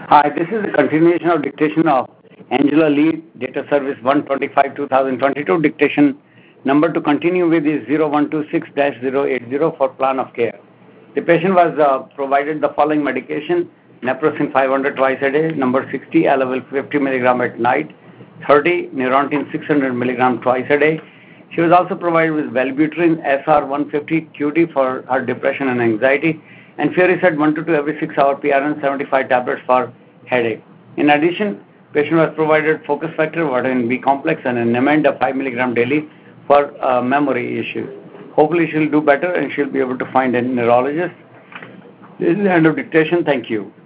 Hi, this is a continuation of dictation of Angela Lee, Data Service 125-2022. Dictation number to continue with is 0126-080 for plan of care. The patient was provided the following medication: naproxen 500 twice a day, number 60, level 50 milligram at night, 30, Neurontin 600 milligram twice a day. She was also provided with Wellbutrin SR 150 QD for her depression and anxiety, and Furosemide 1 to 2 every 6 hours PRN 75 tablets for headache. In addition, patient was provided focus factor, vitamin B complex, and an Namenda 5 milligram daily for memory issues. Hopefully, she'll do better and she'll be able to find a neurologist. This is the end of dictation. Thank you.